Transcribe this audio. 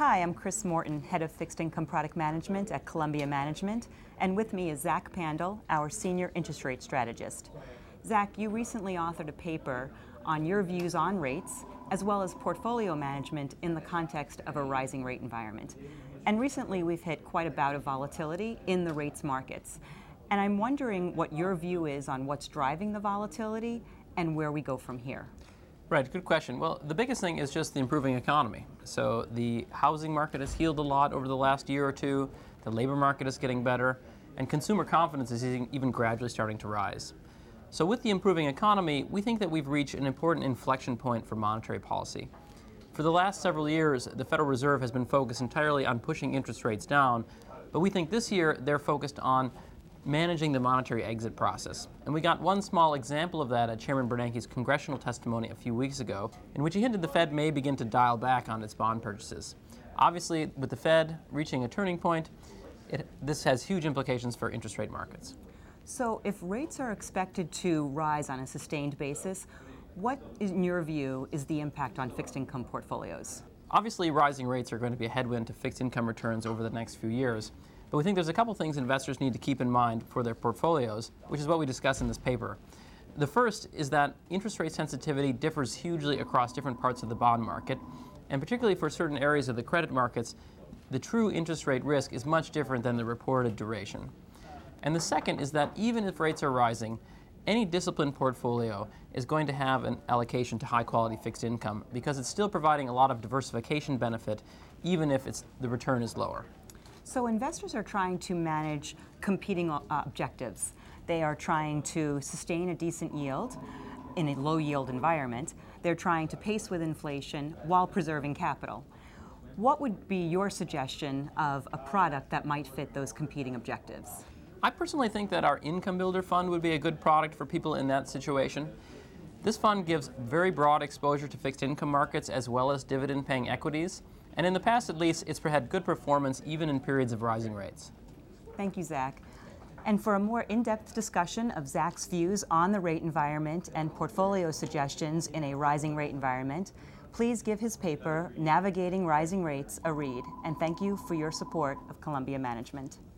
Hi, I'm Chris Morton, Head of Fixed Income Product Management at Columbia Management, and with me is Zach Pandal, our Senior Interest Rate Strategist. Zach, you recently authored a paper on your views on rates, as well as portfolio management in the context of a rising rate environment. And recently we've hit quite a bout of volatility in the rates markets. And I'm wondering what your view is on what's driving the volatility and where we go from here. Right, good question. Well, the biggest thing is just the improving economy. So the housing market has healed a lot over the last year or two, the labor market is getting better, and consumer confidence is even gradually starting to rise. So with the improving economy, we think that we've reached an important inflection point for monetary policy. For the last several years, the Federal Reserve has been focused entirely on pushing interest rates down, but we think this year they're focused on managing the monetary exit process. And we got one small example of that at Chairman Bernanke's congressional testimony a few weeks ago, in which he hinted the Fed may begin to dial back on its bond purchases. Obviously, with the Fed reaching a turning point, this has huge implications for interest rate markets. So if rates are expected to rise on a sustained basis, what, in your view, is the impact on fixed income portfolios? Obviously, rising rates are going to be a headwind to fixed income returns over the next few years. But we think there's a couple things investors need to keep in mind for their portfolios, which is what we discuss in this paper. The first is that interest rate sensitivity differs hugely across different parts of the bond market, and particularly for certain areas of the credit markets, the true interest rate risk is much different than the reported duration. And the second is that even if rates are rising, any disciplined portfolio is going to have an allocation to high-quality fixed income because it's still providing a lot of diversification benefit, even if the return is lower. So investors are trying to manage competing objectives. They are trying to sustain a decent yield in a low-yield environment. They're trying to pace with inflation while preserving capital. What would be your suggestion of a product that might fit those competing objectives? I personally think that our Income Builder Fund would be a good product for people in that situation. This fund gives very broad exposure to fixed income markets as well as dividend-paying equities. And in the past, at least, it's had good performance even in periods of rising rates. Thank you, Zach. And for a more in-depth discussion of Zach's views on the rate environment and portfolio suggestions in a rising rate environment, please give his paper, Navigating Rising Rates, a read. And thank you for your support of Columbia Management.